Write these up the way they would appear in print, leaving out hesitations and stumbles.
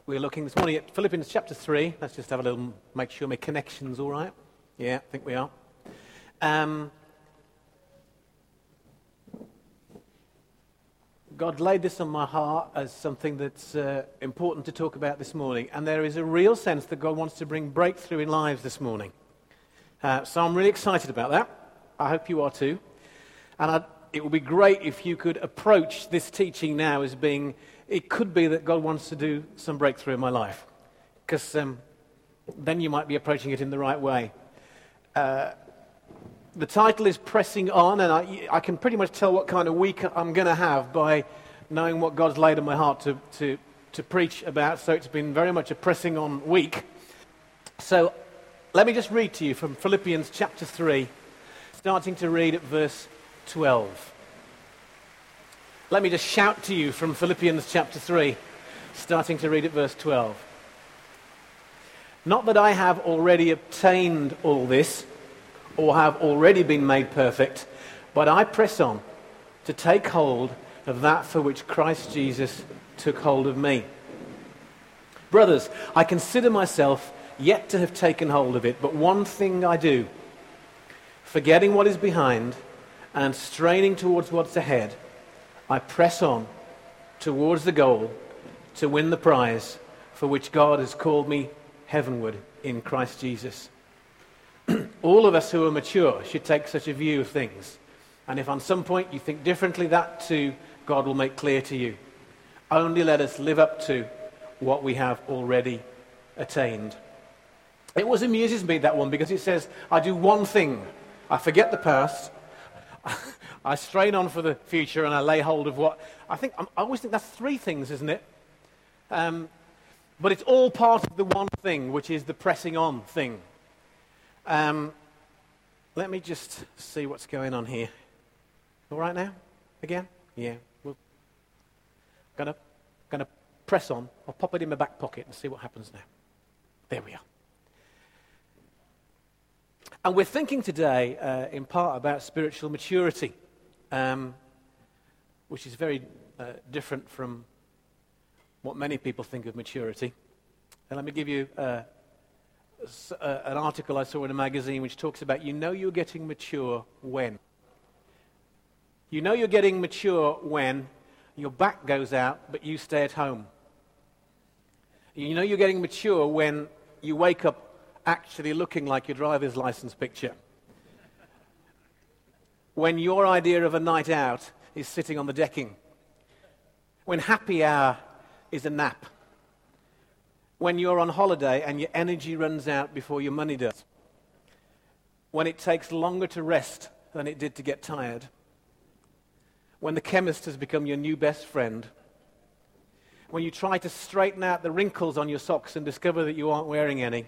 We're looking this morning at Philippians chapter 3. Let's just have a little, make sure my connection's all right. Yeah, I think we are. God laid this on my heart as something that's important to talk about this morning. And there is a real sense that God wants to bring breakthrough in lives this morning. So I'm really excited about that. I hope you are too. And it would be great if you could approach this teaching now as being, it could be that God wants to do some breakthrough in my life. Because then you might be approaching it in the right way. The title is Pressing On, and I can pretty much tell what kind of week I'm going to have by knowing what God's laid on my heart to preach about. So it's been very much a pressing on week. So let me just read to you from Philippians chapter 3, starting to read at verse 12. Let me just shout to you from Philippians chapter 3, starting to read at verse 12. Not that I have already obtained all this, or have already been made perfect, but I press on to take hold of that for which Christ Jesus took hold of me. Brothers, I consider myself yet to have taken hold of it, but one thing I do, forgetting what is behind and straining towards what's ahead, I press on towards the goal to win the prize for which God has called me heavenward in Christ Jesus. All of us who are mature should take such a view of things. And if on some point you think differently, that too God will make clear to you. Only let us live up to what we have already attained. It always amuses me, that one, because it says, I do one thing. I forget the past. I strain on for the future, and I lay hold of what... I always think that's three things, isn't it? But it's all part of the one thing, which is the pressing on thing. Let me just see what's going on here. All right now? Again? Yeah. We're gonna press on. I'll pop it in my back pocket and see what happens now. There we are. And we're thinking today, in part, about spiritual maturity, which is very different from what many people think of maturity. And let me give you an article I saw in a magazine which talks about, you're getting mature when. You know you're getting mature when your back goes out, but you stay at home. You know you're getting mature when you wake up actually looking like your driver's license picture. When your idea of a night out is sitting on the decking. When happy hour is a nap. When you're on holiday and your energy runs out before your money does. When it takes longer to rest than it did to get tired. When the chemist has become your new best friend. When you try to straighten out the wrinkles on your socks and discover that you aren't wearing any.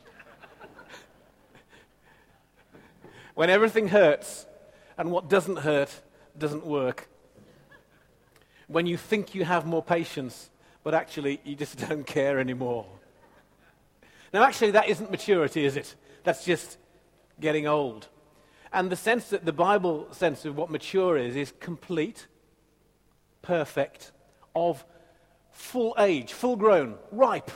When everything hurts and what doesn't hurt doesn't work. When you think you have more patience, but actually you just don't care anymore. Now actually that isn't maturity, is it? That's just getting old. And the sense that the Bible sense of what mature is complete, perfect, of full age, full grown, ripe.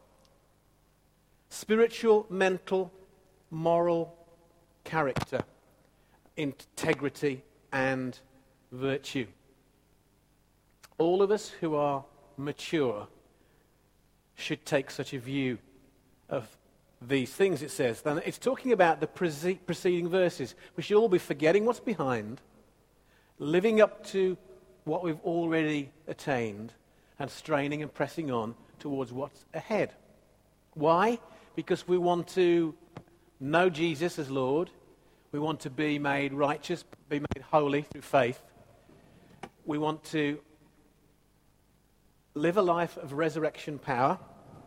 Spiritual, mental, moral, character, integrity, and virtue. All of us who are mature should take such a view of these things, it says. Then it's talking about the preceding verses. We should all be forgetting what's behind, living up to what we've already attained, and straining and pressing on towards what's ahead. Why? Because we want to know Jesus as Lord. We want to be made righteous, be made holy through faith. We want to live a life of resurrection power.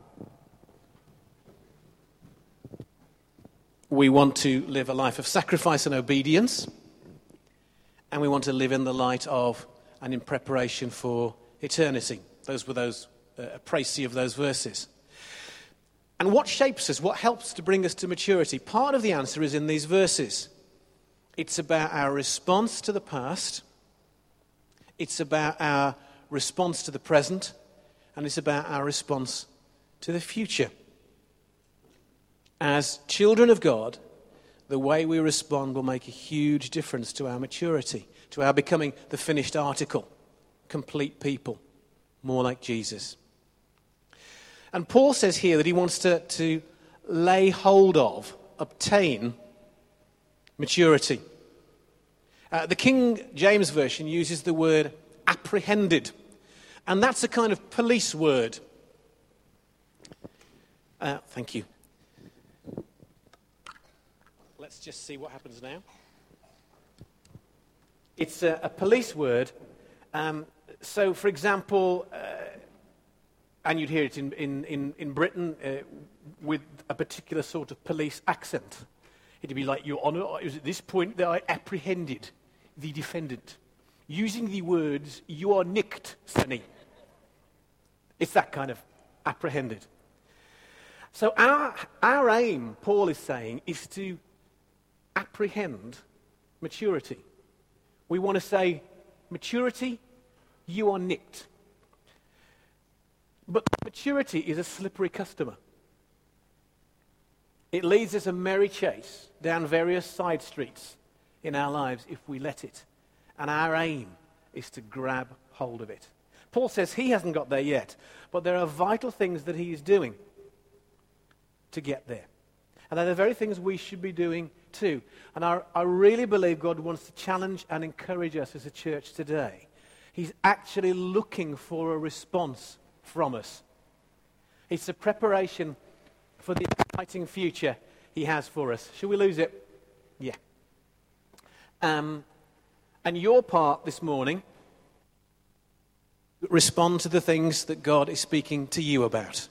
We want to live a life of sacrifice and obedience. And we want to live in the light of and in preparation for eternity. Those were a précis of those verses. And what shapes us, what helps to bring us to maturity? Part of the answer is in these verses. It's about our response to the past. It's about our response to the present. And it's about our response to the future. As children of God, the way we respond will make a huge difference to our maturity, to our becoming the finished article, complete people, more like Jesus. And Paul says here that he wants to lay hold of, obtain maturity. The King James Version uses the word apprehended, and that's a kind of police word. Thank you. Let's just see what happens now. It's a police word. So, for example, and you'd hear it in Britain with a particular sort of police accent. It'd be like, Your Honour, it was at this point that I apprehended the defendant. Using the words, you are nicked, Sonny. It's that kind of apprehended. So our aim, Paul is saying, is to apprehend maturity. We want to say, maturity, you are nicked. But maturity is a slippery customer. It leads us a merry chase down various side streets in our lives if we let it. And our aim is to grab hold of it. Paul says he hasn't got there yet, but there are vital things that he is doing to get there. And they're the very things we should be doing too. And I really believe God wants to challenge and encourage us as a church today. He's actually looking for a response from us. It's a preparation for the exciting future he has for us. Shall we lose it? Yeah. And your part this morning, respond to the things that God is speaking to you about.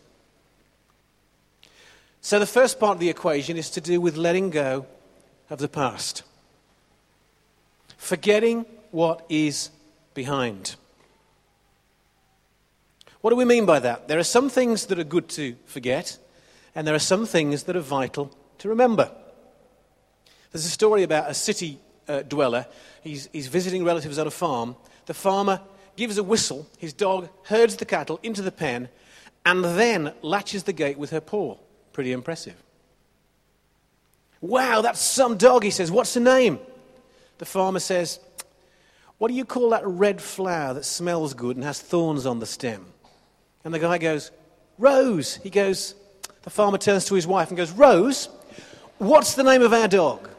So the first part of the equation is to do with letting go of the past. Forgetting what is behind. What do we mean by that? There are some things that are good to forget, and there are some things that are vital to remember. There's a story about a city dweller. He's visiting relatives on a farm. The farmer gives a whistle. His dog herds the cattle into the pen and then latches the gate with her paw. Pretty impressive. Wow, that's some dog, he says. What's the name? The farmer says, what do you call that red flower that smells good and has thorns on the stem? And the guy goes, Rose. The farmer turns to his wife and goes, Rose, what's the name of our dog?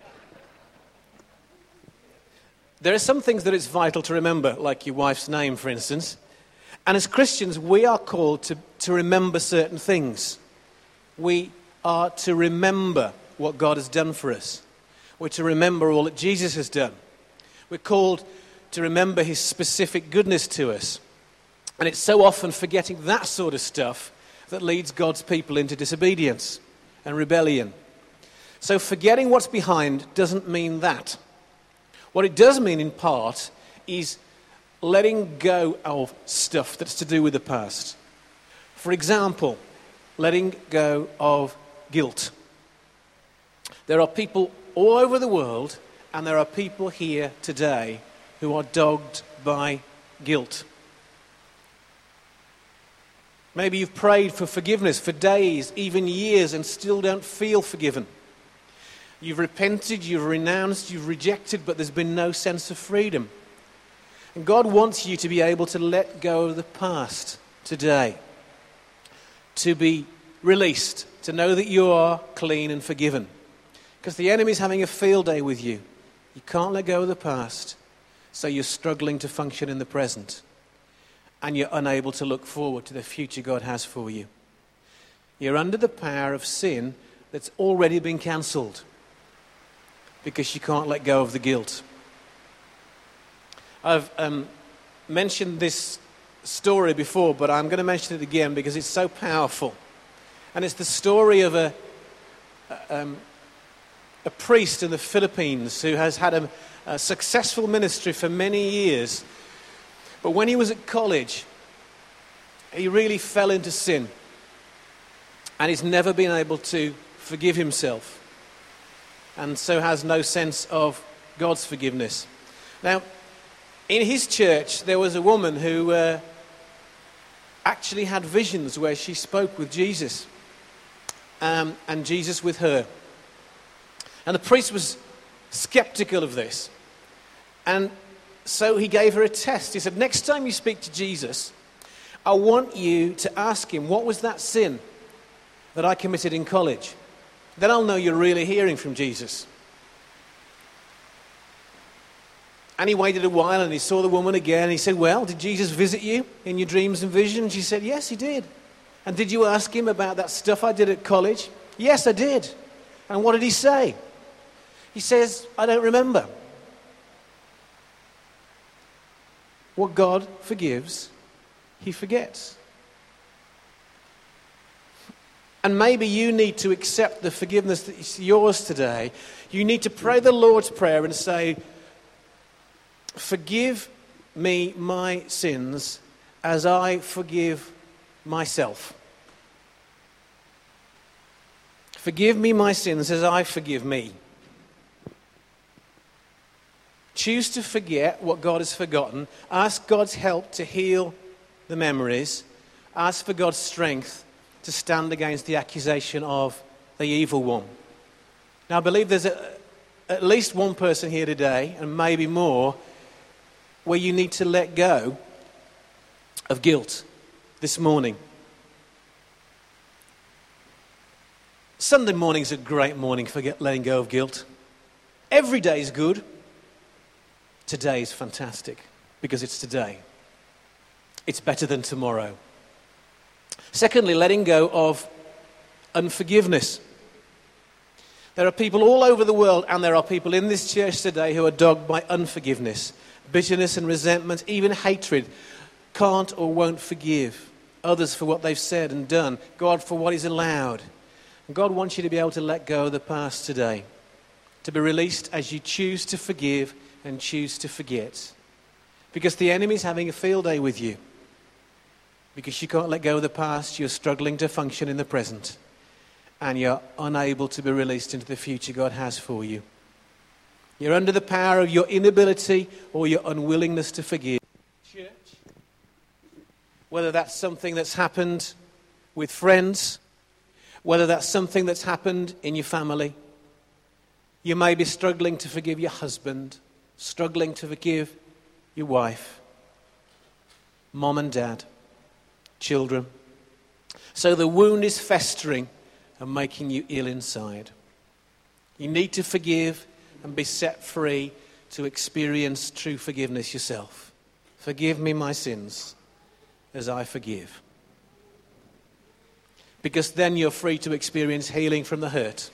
There are some things that it's vital to remember, like your wife's name, for instance. And as Christians, we are called to remember certain things. We are to remember what God has done for us. We're to remember all that Jesus has done. We're called to remember his specific goodness to us. And it's so often forgetting that sort of stuff that leads God's people into disobedience and rebellion. So forgetting what's behind doesn't mean that. What it does mean in part is letting go of stuff that's to do with the past. For example, letting go of guilt. There are people all over the world, and there are people here today who are dogged by guilt. Maybe you've prayed for forgiveness for days, even years, and still don't feel forgiven. You've repented, you've renounced, you've rejected, but there's been no sense of freedom. And God wants you to be able to let go of the past today, to be released, to know that you are clean and forgiven. Because the enemy's having a field day with you. You can't let go of the past, so you're struggling to function in the present. And you're unable to look forward to the future God has for you. You're under the power of sin that's already been cancelled because you can't let go of the guilt. I've mentioned this story before, but I'm going to mention it again because it's so powerful. And it's the story of a priest in the Philippines who has had a successful ministry for many years. But when he was at college, he really fell into sin. And he's never been able to forgive himself. And so has no sense of God's forgiveness. Now, in his church, there was a woman who actually had visions where she spoke with Jesus and Jesus with her. And the priest was skeptical of this. And so he gave her a test. He said, next time you speak to Jesus, I want you to ask him, what was that sin that I committed in college? Then I'll know you're really hearing from Jesus. And he waited a while and he saw the woman again. And he said, well, did Jesus visit you in your dreams and visions? She said, yes, he did. And did you ask him about that stuff I did at college? Yes, I did. And what did he say? He says, I don't remember. What God forgives, he forgets. And maybe you need to accept the forgiveness that is yours today. You need to pray the Lord's Prayer and say, forgive me my sins as I forgive myself. Forgive me my sins as I forgive me. Choose to forget what God has forgotten. Ask God's help to heal the memories. Ask for God's strength to stand against the accusation of the evil one. Now, I believe there's at least one person here today, and maybe more, where you need to let go of guilt this morning. Sunday morning is a great morning for letting go of guilt. Every day is good. Today is fantastic because it's today. It's better than tomorrow. Secondly, letting go of unforgiveness. There are people all over the world, and there are people in this church today who are dogged by unforgiveness, bitterness and resentment, even hatred. Can't or won't forgive others for what they've said and done, God for what he's allowed. And God wants you to be able to let go of the past today, to be released as you choose to forgive and choose to forget. Because the enemy's having a field day with you. Because you can't let go of the past, you're struggling to function in the present. And you're unable to be released into the future God has for you. You're under the power of your inability or your unwillingness to forgive. Church, whether that's something that's happened with friends, whether that's something that's happened in your family, you may be struggling to forgive your husband, struggling to forgive your wife, mom and dad, children. So the wound is festering and making you ill inside. You need to forgive and be set free to experience true forgiveness yourself. Forgive me my sins as I forgive. Because then you're free to experience healing from the hurt.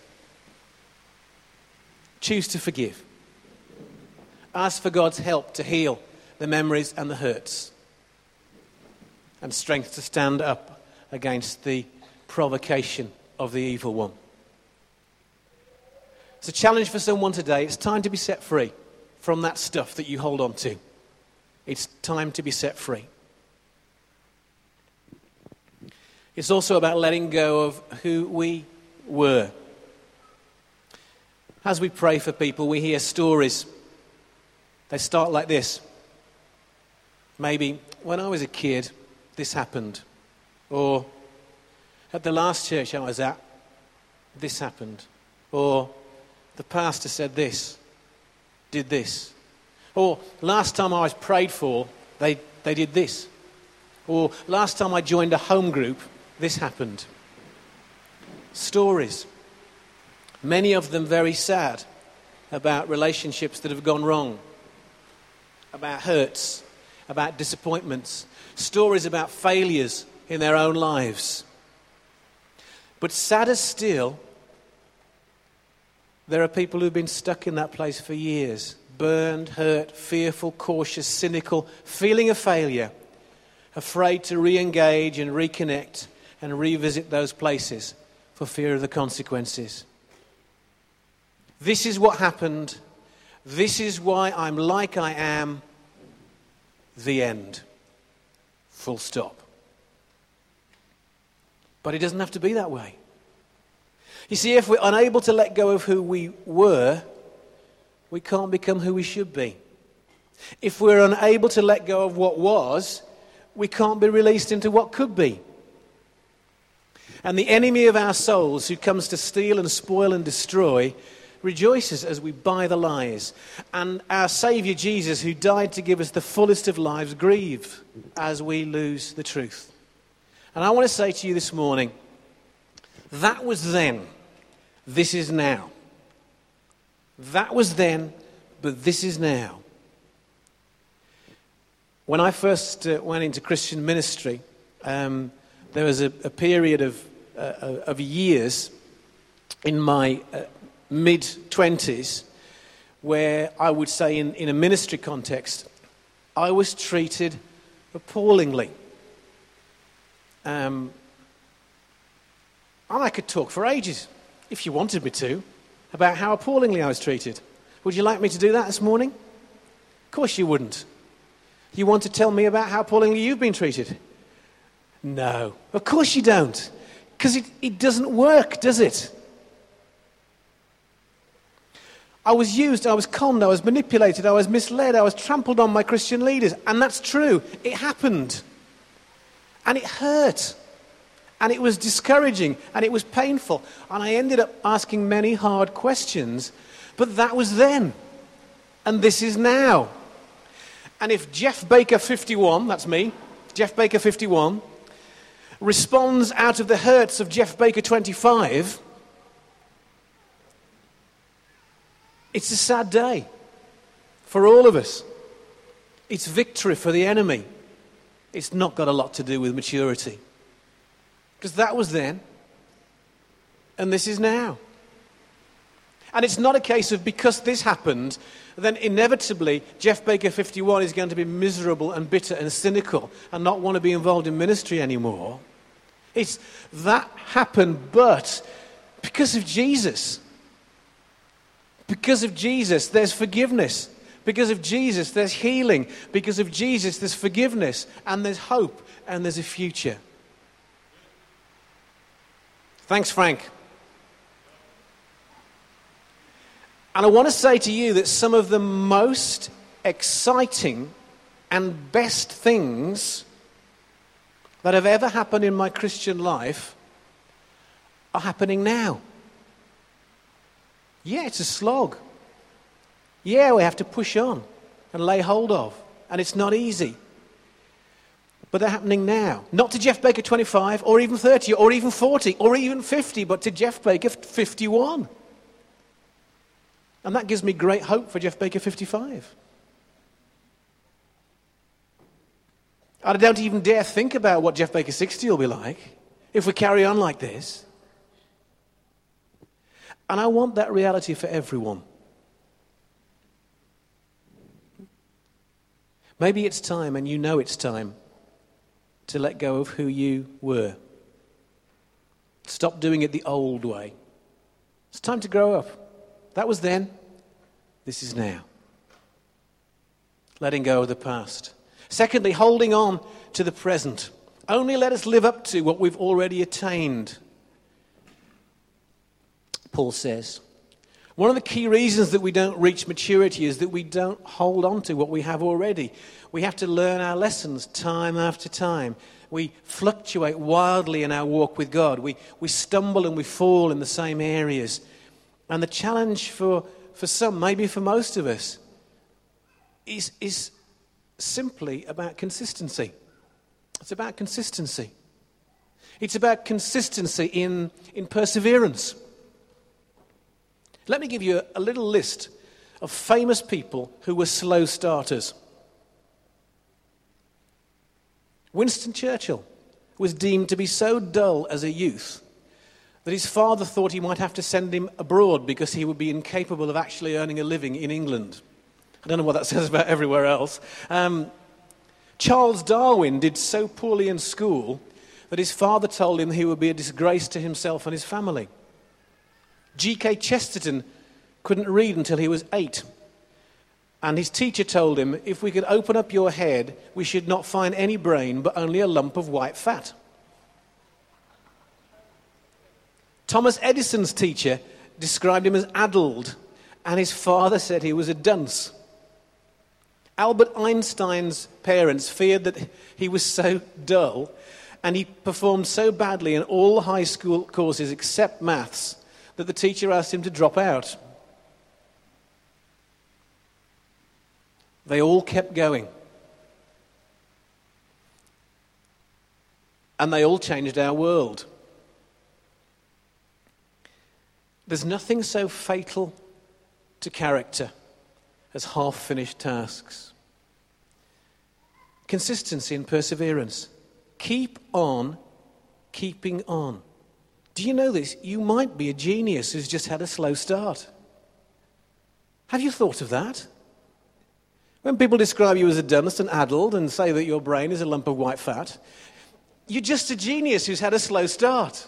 Choose to forgive. Ask for God's help to heal the memories and the hurts. And strength to stand up against the provocation of the evil one. It's a challenge for someone today. It's time to be set free from that stuff that you hold on to. It's time to be set free. It's also about letting go of who we were. As we pray for people, we hear stories. They start like this. Maybe, when I was a kid, this happened. Or, at the last church I was at, this happened. Or, the pastor said this, did this. Or, last time I was prayed for, they did this. Or, last time I joined a home group, this happened. Stories. Many of them very sad about relationships that have gone wrong, about hurts, about disappointments, stories about failures in their own lives. But sadder still, there are people who've been stuck in that place for years, burned, hurt, fearful, cautious, cynical, feeling a failure, afraid to re-engage and reconnect and revisit those places for fear of the consequences. This is what happened. This is why I'm like I am. The end. Full stop. But it doesn't have to be that way. You see, if we're unable to let go of who we were, we can't become who we should be. If we're unable to let go of what was, we can't be released into what could be. And the enemy of our souls, who comes to steal and spoil and destroy, rejoices as we buy the lies. And our Saviour Jesus, who died to give us the fullest of lives, grieves as we lose the truth. And I want to say to you this morning, that was then, this is now. That was then, but this is now. When I first went into Christian ministry, there was a period of years in my mid-20s where I would say in a ministry context, I was treated appallingly. And I could talk for ages, if you wanted me to, about how appallingly I was treated. Would you like me to do that this morning? Of course you wouldn't. You want to tell me about how appallingly you've been treated? No, of course you don't. Because it doesn't work, does it? I was used, I was conned, I was manipulated, I was misled, I was trampled on by Christian leaders. And that's true. It happened. And it hurt. And it was discouraging. And it was painful. And I ended up asking many hard questions. But that was then. And this is now. And if Jeff Baker 51, that's me, Jeff Baker 51, responds out of the hurts of Jeff Baker 25, it's a sad day for all of us. It's victory for the enemy. It's not got a lot to do with maturity. Because that was then, and this is now. And it's not a case of because this happened, then inevitably Jeff Baker 51 is going to be miserable and bitter and cynical and not want to be involved in ministry anymore. It's that happened, but because of Jesus. Because of Jesus, there's forgiveness. Because of Jesus, there's healing. Because of Jesus, there's forgiveness. And there's hope. And there's a future. Thanks, Frank. And I want to say to you that some of the most exciting and best things that have ever happened in my Christian life are happening now. Yeah, it's a slog. Yeah, we have to push on and lay hold of. And it's not easy. But they're happening now. Not to Jeff Baker 25 or even 30 or even 40 or even 50, but to Jeff Baker 51. And that gives me great hope for Jeff Baker 55. I don't even dare think about what Jeff Baker 60 will be like if we carry on like this. And I want that reality for everyone. Maybe it's time, and you know it's time, to let go of who you were. Stop doing it the old way. It's time to grow up. That was then. This is now. Letting go of the past. Secondly, holding on to the present. Only let us live up to what we've already attained. Paul says. One of the key reasons that we don't reach maturity is that we don't hold on to what we have already. We have to learn our lessons time after time. We fluctuate wildly in our walk with God. We stumble and we fall in the same areas. And the challenge for some, maybe for most of us, is simply about consistency. It's about consistency. It's about consistency in perseverance. Let me give you a little list of famous people who were slow starters. Winston Churchill was deemed to be so dull as a youth that his father thought he might have to send him abroad because he would be incapable of actually earning a living in England. I don't know what that says about everywhere else. Charles Darwin did so poorly in school that his father told him he would be a disgrace to himself and his family. G.K. Chesterton couldn't read until he was 8. And his teacher told him, if we could open up your head, we should not find any brain but only a lump of white fat. Thomas Edison's teacher described him as addled, and his father said he was a dunce. Albert Einstein's parents feared that he was so dull and he performed so badly in all high school courses except maths that the teacher asked him to drop out. They all kept going. And they all changed our world. There's nothing so fatal to character as half-finished tasks. Consistency and perseverance. Keep on keeping on. Do you know this? You might be a genius who's just had a slow start. Have you thought of that? When people describe you as a dunce and addled and say that your brain is a lump of white fat, you're just a genius who's had a slow start.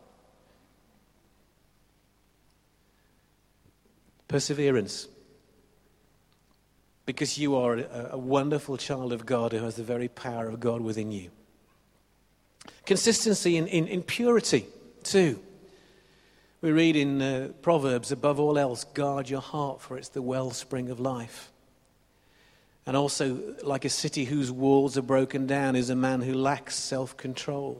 Perseverance. Because you are a wonderful child of God who has the very power of God within you. Consistency in purity, too. We read in Proverbs, above all else, guard your heart, for it's the wellspring of life. And also, like a city whose walls are broken down is a man who lacks self-control.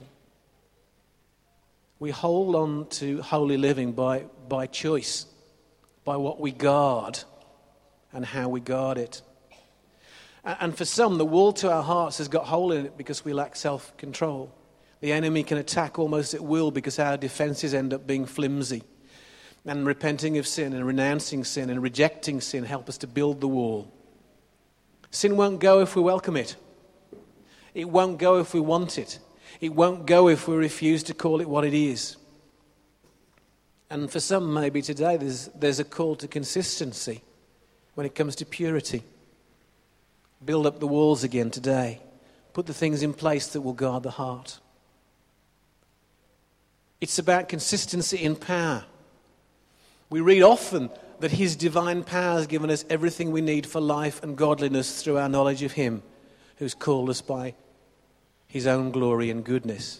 We hold on to holy living by choice, by what we guard and how we guard it. And for some, the wall to our hearts has got a hole in it because we lack self-control. The enemy can attack almost at will because our defenses end up being flimsy. And repenting of sin and renouncing sin and rejecting sin help us to build the wall. Sin won't go if we welcome it. It won't go if we want it. It won't go if we refuse to call it what it is. And for some, maybe today, there's a call to consistency when it comes to purity. Build up the walls again today. Put the things in place that will guard the heart. It's about consistency in power. We read often that his divine power has given us everything we need for life and godliness through our knowledge of him who's called us by his own glory and goodness.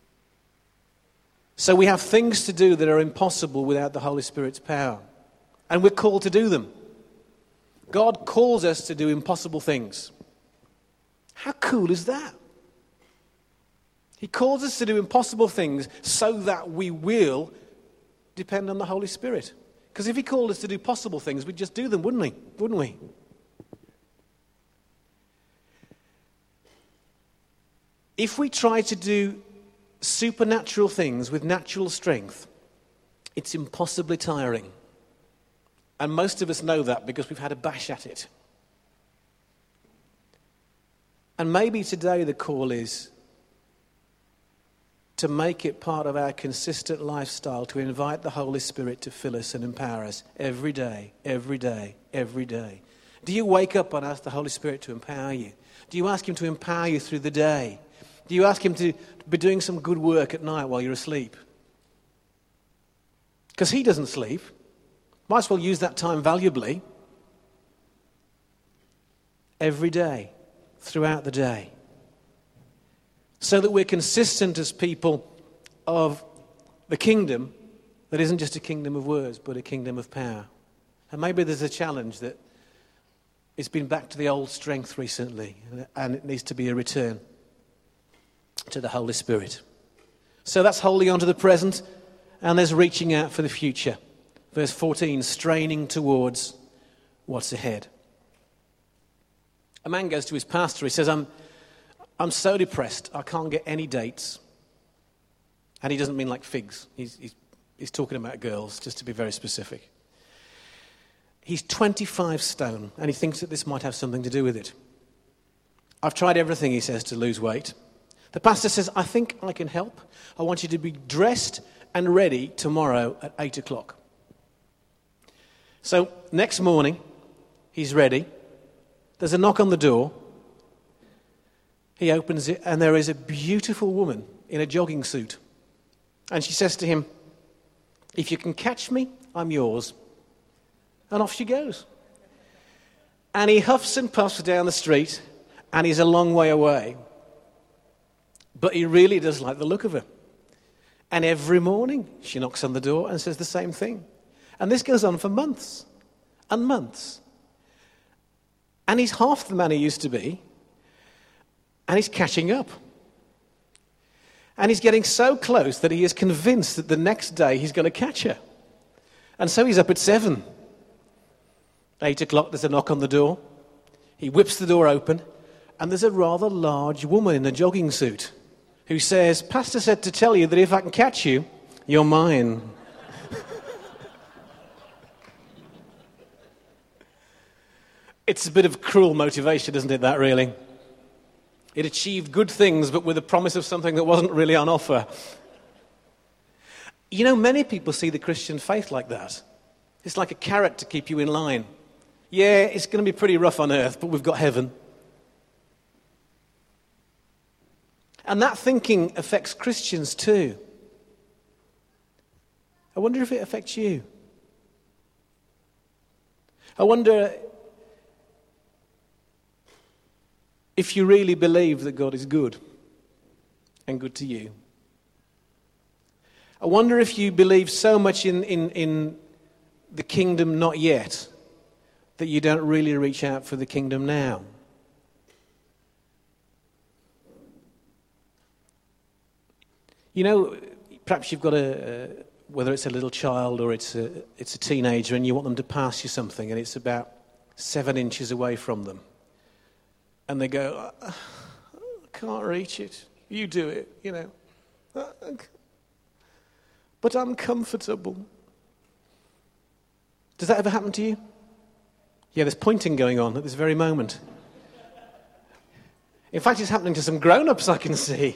So we have things to do that are impossible without the Holy Spirit's power. And we're called to do them. God calls us to do impossible things. How cool is that? He calls us to do impossible things so that we will depend on the Holy Spirit. Because if he called us to do possible things, we'd just do them, wouldn't we? If we try to do supernatural things with natural strength, it's impossibly tiring. And most of us know that because we've had a bash at it. And maybe today the call is to make it part of our consistent lifestyle, to invite the Holy Spirit to fill us and empower us every day, every day, every day. Do you wake up and ask the Holy Spirit to empower you? Do you ask him to empower you through the day? Do you ask him to be doing some good work at night while you're asleep? Because he doesn't sleep. Might as well use that time valuably. Every day, throughout the day. So that we're consistent as people of the kingdom that isn't just a kingdom of words, but a kingdom of power. And maybe there's a challenge that it's been back to the old strength recently, and it needs to be a return to the Holy Spirit. So that's holding on to the present, and there's reaching out for the future. Verse 14, straining towards what's ahead. A man goes to his pastor, he says, I'm so depressed, I can't get any dates. And he doesn't mean like figs. He's talking about girls, just to be very specific. He's 25 stone, and he thinks that this might have something to do with it. I've tried everything, he says, to lose weight. The pastor says, I think I can help. I want you to be dressed and ready tomorrow at 8 o'clock. So next morning, he's ready. There's a knock on the door. He opens it, and there is a beautiful woman in a jogging suit. And she says to him, if you can catch me, I'm yours. And off she goes. And he huffs and puffs down the street, and he's a long way away. But he really does like the look of her. And every morning, she knocks on the door and says the same thing. And this goes on for months and months. And he's half the man he used to be. And he's catching up. And he's getting so close that he is convinced that the next day he's going to catch her. And so he's up at 7. 8 o'clock, there's a knock on the door. He whips the door open, and there's a rather large woman in a jogging suit who says, "Pastor said to tell you that if I can catch you, you're mine." It's a bit of cruel motivation, isn't it, that really? It achieved good things, but with a promise of something that wasn't really on offer. You know, many people see the Christian faith like that. It's like a carrot to keep you in line. Yeah, it's going to be pretty rough on earth, but we've got heaven. And that thinking affects Christians too. I wonder if it affects you. I wonder if you really believe that God is good and good to you. I wonder if you believe so much in the kingdom not yet that you don't really reach out for the kingdom now. You know, perhaps you've got whether it's a little child or it's a teenager, and you want them to pass you something, and it's about 7 inches away from them. And they go, "I can't reach it. You do it, you know. But I'm comfortable." Does that ever happen to you? Yeah, there's pointing going on at this very moment. In fact, it's happening to some grown-ups, I can see.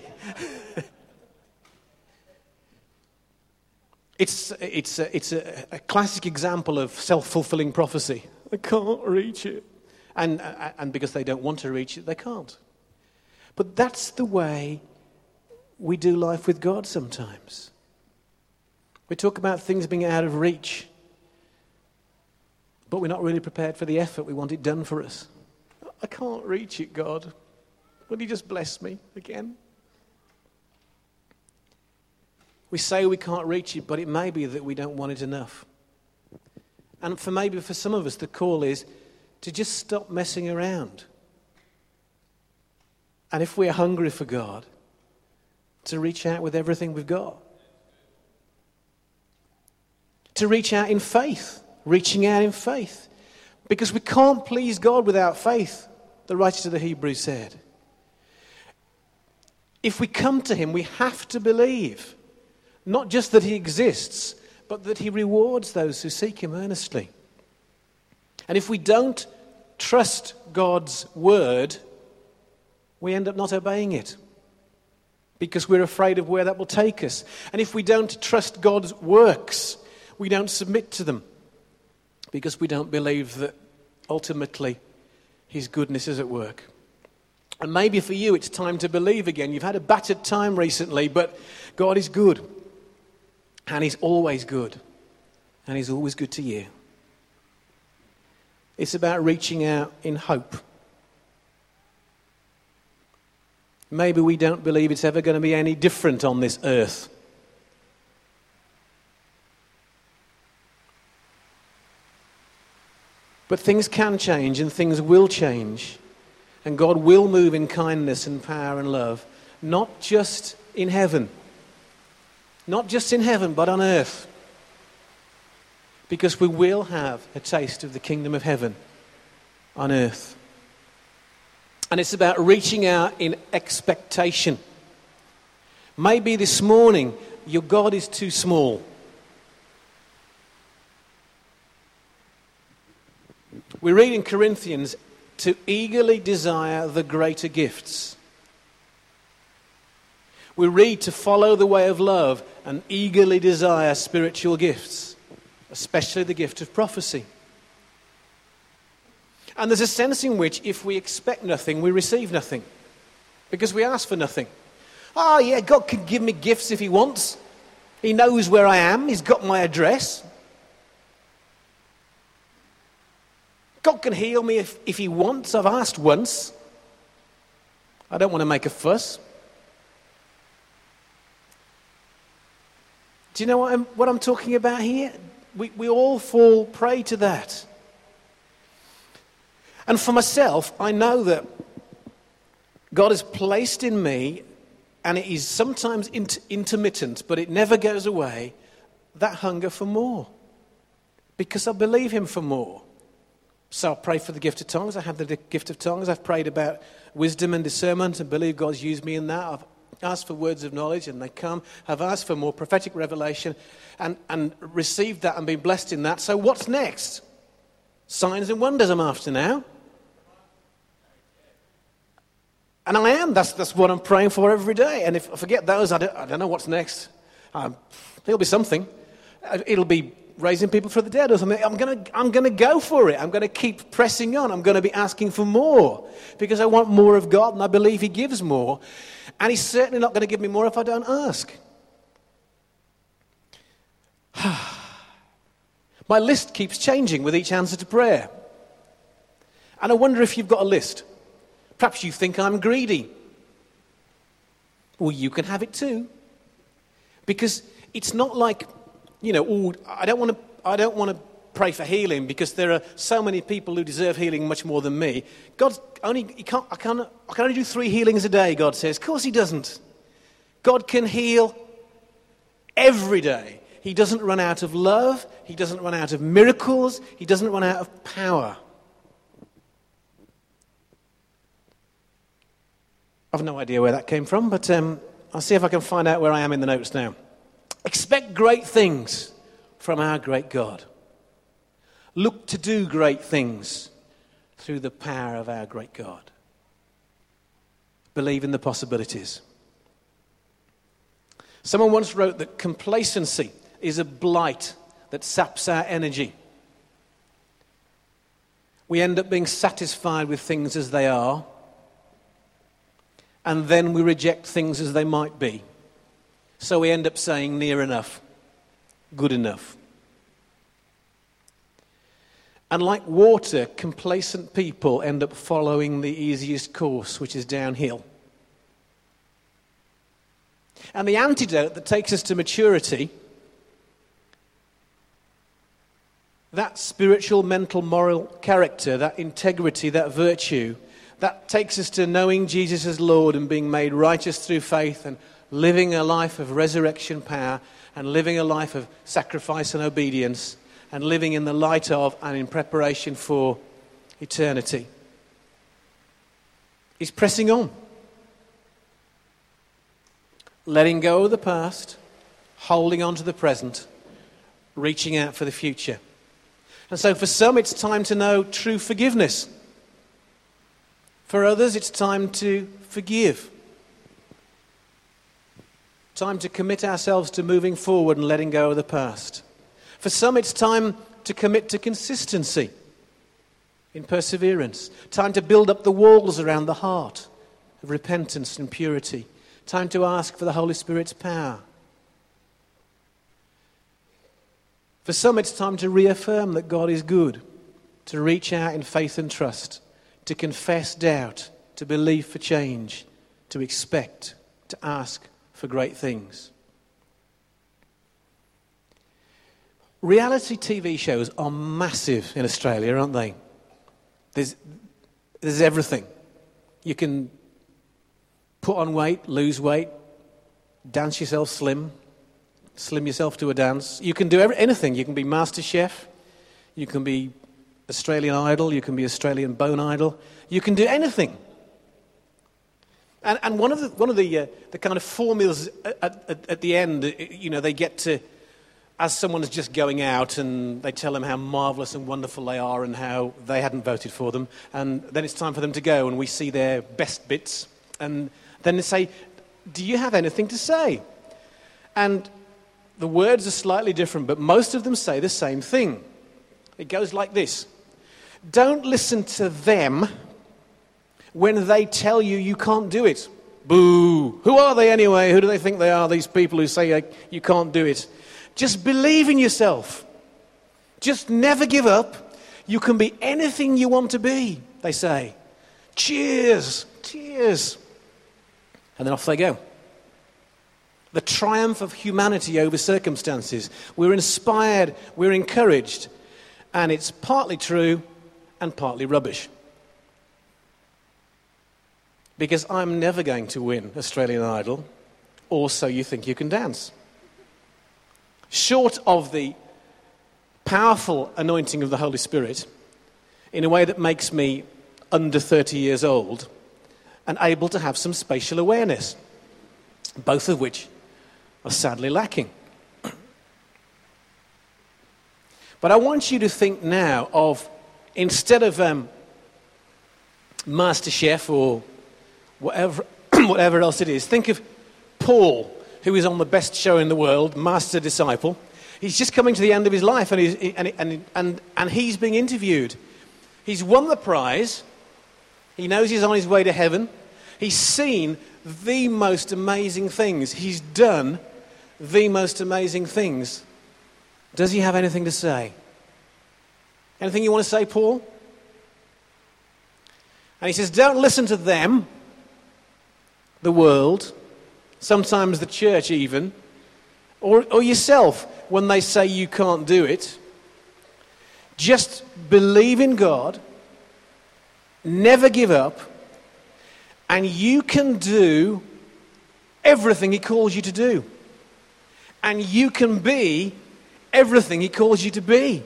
It's a classic example of self-fulfilling prophecy. I can't reach it. And because they don't want to reach it, they can't. But that's the way we do life with God sometimes. We talk about things being out of reach, but we're not really prepared for the effort. We want it done for us. I can't reach it, God. Will you just bless me again? We say we can't reach it, but it may be that we don't want it enough. And maybe for some of us, the call is to just stop messing around. And if we're hungry for God, to reach out with everything we've got. To reach out in faith. Reaching out in faith. Because we can't please God without faith, the writer to the Hebrews said. If we come to him, we have to believe. Not just that he exists, but that he rewards those who seek him earnestly. And if we don't trust God's word, we end up not obeying it because we're afraid of where that will take us. And if we don't trust God's works, we don't submit to them because we don't believe that ultimately his goodness is at work. And maybe for you it's time to believe again. You've had a battered time recently, but God is good. And he's always good. And he's always good to you. It's about reaching out in hope. Maybe we don't believe it's ever going to be any different on this earth. But things can change and things will change. And God will move in kindness and power and love. Not just in heaven. Not just in heaven, but on earth. Because we will have a taste of the kingdom of heaven on earth. And it's about reaching out in expectation. Maybe this morning your God is too small. We read in Corinthians to eagerly desire the greater gifts. We read to follow the way of love and eagerly desire spiritual gifts, especially the gift of prophecy. And there's a sense in which if we expect nothing, we receive nothing, because we ask for nothing. Oh yeah, God can give me gifts if he wants. He knows where I am. He's got my address. God can heal me if he wants. I've asked once. I don't want to make a fuss. Do you know what I'm talking about here? We all fall prey to that. And for myself, I know that God has placed in me, and it is sometimes intermittent, but it never goes away, that hunger for more. Because I believe him for more. So I pray for the gift of tongues. I have the gift of tongues. I've prayed about wisdom and discernment and believe God's used me in that. I've asked for words of knowledge and they come. I've asked for more prophetic revelation and received that and been blessed in that. So what's next? Signs and wonders I'm after now. And I am. That's what I'm praying for every day. And if I forget those, I don't know what's next. There'll be something. It'll be raising people from the dead or something. I'm going to go for it. I'm going to keep pressing on. I'm going to be asking for more because I want more of God and I believe he gives more. And he's certainly not going to give me more if I don't ask. My list keeps changing with each answer to prayer. And I wonder if you've got a list. Perhaps you think I'm greedy. Well, you can have it too. Because it's not like, I don't want to pray for healing because there are so many people who deserve healing much more than me. I can only do 3 healings a day, God says. Of course he doesn't. God can heal every day. He doesn't run out of love. He doesn't run out of miracles. He doesn't run out of power. I've no idea where that came from, but I'll see if I can find out where I am in the notes now. Expect great things from our great God. Look to do great things through the power of our great God. Believe in the possibilities. Someone once wrote that complacency is a blight that saps our energy. We end up being satisfied with things as they are, and then we reject things as they might be. So we end up saying near enough, good enough. And like water, complacent people end up following the easiest course, which is downhill. And the antidote that takes us to maturity, that spiritual, mental, moral character, that integrity, that virtue, that takes us to knowing Jesus as Lord and being made righteous through faith and living a life of resurrection power and living a life of sacrifice and obedience and living in the light of and in preparation for eternity. He's pressing on. Letting go of the past, holding on to the present, reaching out for the future. And so for some it's time to know true forgiveness. For others, it's time to forgive. Time to commit ourselves to moving forward and letting go of the past. For some, it's time to commit to consistency in perseverance. Time to build up the walls around the heart of repentance and purity. Time to ask for the Holy Spirit's power. For some, it's time to reaffirm that God is good, to reach out in faith and trust, to confess doubt, to believe for change, to expect, to ask for great things. Reality TV shows are massive in Australia, aren't they? There's everything. You can put on weight, lose weight, dance yourself slim yourself to a dance. You can do anything. You can be Master Chef. You can be Australian Idol, you can be Australian Bone Idol, you can do anything. And one of the kind of formulas at the end, they get to, as someone is just going out and they tell them how marvellous and wonderful they are and how they hadn't voted for them, and then it's time for them to go and we see their best bits, and then they say, do you have anything to say? And the words are slightly different, but most of them say the same thing. It goes like this. Don't listen to them when they tell you you can't do it. Boo! Who are they anyway? Who do they think they are, these people who say you can't do it? Just believe in yourself. Just never give up. You can be anything you want to be, they say. Cheers! Cheers! And then off they go. The triumph of humanity over circumstances. We're inspired, we're encouraged, and it's partly true and partly rubbish. because I'm never going to win Australian Idol, or So You Think You Can Dance. Short of the powerful anointing of the Holy Spirit, in a way that makes me under 30 years old and able to have some spatial awareness, both of which are sadly lacking. But I want you to think now of, instead of MasterChef or whatever else it is, think of Paul, who is on the best show in the world, Master Disciple. He's just coming to the end of his life, and he's being interviewed. He's won the prize. He knows he's on his way to heaven. He's seen the most amazing things. He's done the most amazing things. Does he have anything to say? Anything you want to say, Paul? And he says, don't listen to them, the world, sometimes the church even, or yourself when they say you can't do it. Just believe in God, never give up, and you can do everything He calls you to do. And you can be everything He calls you to be.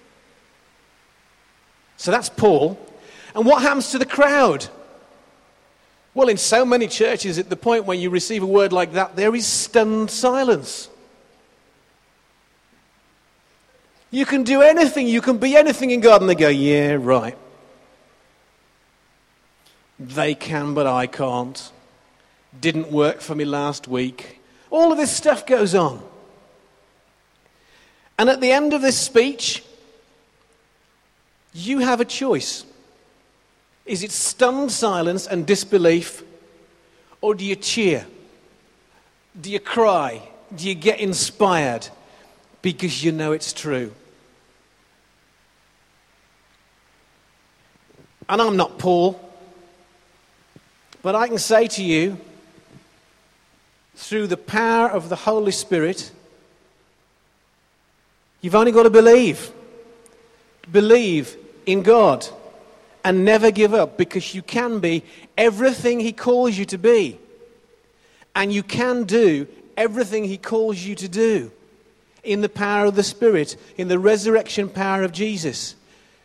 So that's Paul. And what happens to the crowd? Well, in so many churches, at the point when you receive a word like that, there is stunned silence. You can do anything, you can be anything in God. And they go, yeah, right. They can, but I can't. Didn't work for me last week. All of this stuff goes on. And at the end of this speech, you have a choice. Is it stunned silence and disbelief, or do you cheer? Do you cry? Do you get inspired because you know it's true? And I'm not Paul, but I can say to you, through the power of the Holy Spirit, you've only got to believe. Believe in God and never give up, because you can be everything He calls you to be. And you can do everything He calls you to do in the power of the Spirit, in the resurrection power of Jesus.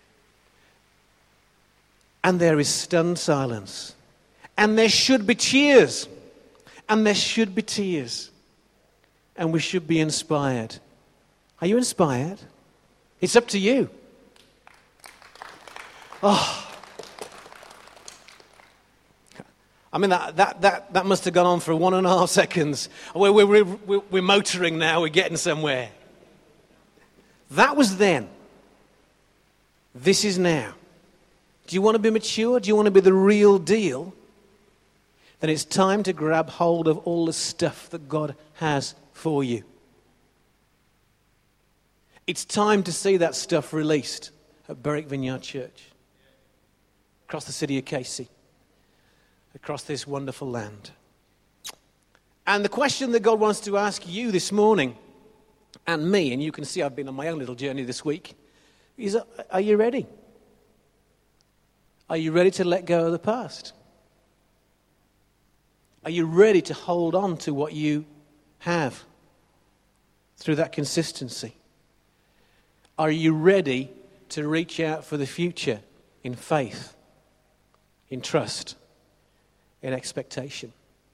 And there is stunned silence. And there should be cheers. And there should be tears. And we should be inspired. Are you inspired? It's up to you. Oh. I mean, that must have gone on for 1.5 seconds. We're motoring now. We're getting somewhere. That was then. This is now. Do you want to be mature? Do you want to be the real deal? Then it's time to grab hold of all the stuff that God has for you. It's time to see that stuff released at Berwick Vineyard Church, across the city of Casey, across this wonderful land. And the question that God wants to ask you this morning, and me, and you can see I've been on my own little journey this week, is, are you ready? Are you ready to let go of the past? Are you ready to hold on to what you have through that consistency? Are you ready to reach out for the future in faith, in trust, in expectation?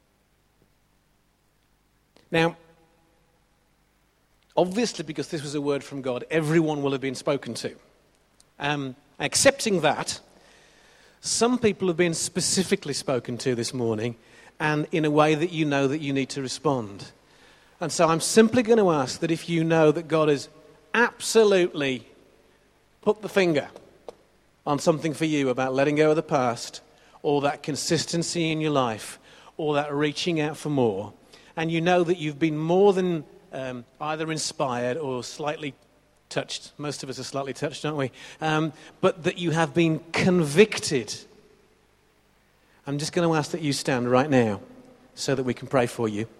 Now, obviously, because this was a word from God, everyone will have been spoken to. Accepting that, some people have been specifically spoken to this morning, and in a way that you know that you need to respond. And so I'm simply going to ask that if you know that God has absolutely put the finger on something for you about letting go of the past, or that consistency in your life, or that reaching out for more, and you know that you've been more than either inspired or slightly touched. Most of us are slightly touched, aren't we? But that you have been convicted. I'm just going to ask that you stand right now so that we can pray for you.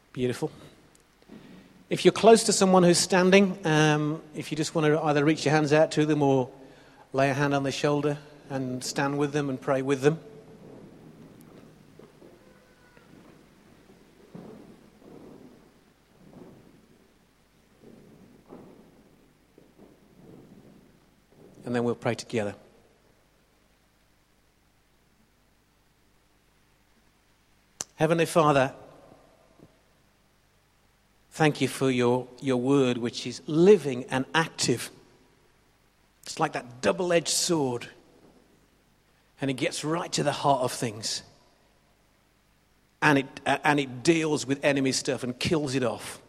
Beautiful. If you're close to someone who's standing, if you just want to either reach your hands out to them or lay a hand on their shoulder and stand with them and pray with them. And then we'll pray together. Heavenly Father, thank you for your word, which is living and active. It's like that double-edged sword. And it gets right to the heart of things. And it deals with enemy stuff and kills it off.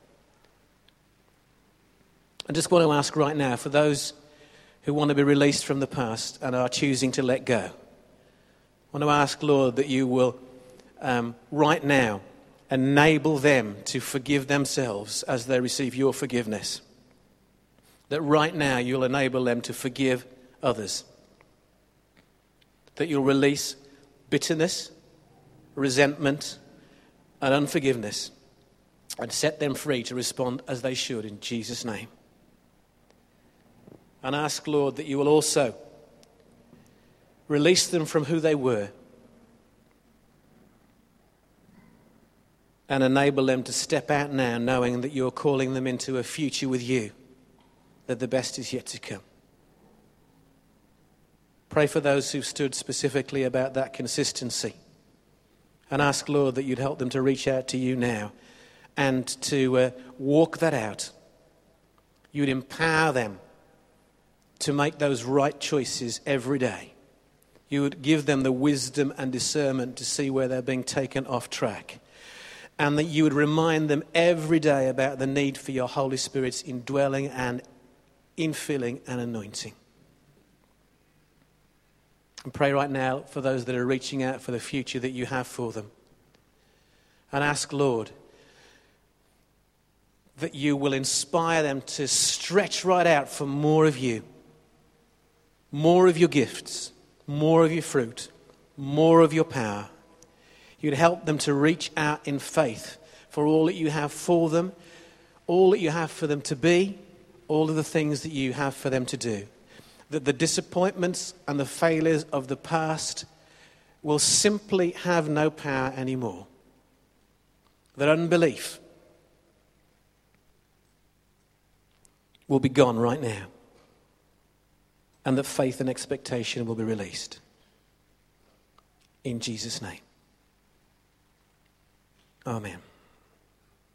I just want to ask right now, for those who want to be released from the past and are choosing to let go, I want to ask, Lord, that you will right now enable them to forgive themselves as they receive your forgiveness. That right now you'll enable them to forgive others. That you'll release bitterness, resentment, and unforgiveness and set them free to respond as they should in Jesus' name. And ask, Lord, that you will also release them from who they were and enable them to step out now knowing that you're calling them into a future with you, that the best is yet to come. Pray for those who've stood specifically about that consistency and ask, Lord, that you'd help them to reach out to you now and to walk that out. You'd empower them to make those right choices every day. You would give them the wisdom and discernment to see where they're being taken off track. And that you would remind them every day about the need for your Holy Spirit's indwelling and infilling and anointing. And pray right now for those that are reaching out for the future that you have for them. And ask, Lord, that you will inspire them to stretch right out for more of you. More of your gifts, more of your fruit, more of your power. You'd help them to reach out in faith for all that you have for them, all that you have for them to be, all of the things that you have for them to do. That the disappointments and the failures of the past will simply have no power anymore. That unbelief will be gone right now. And that faith and expectation will be released. In Jesus' name. Amen.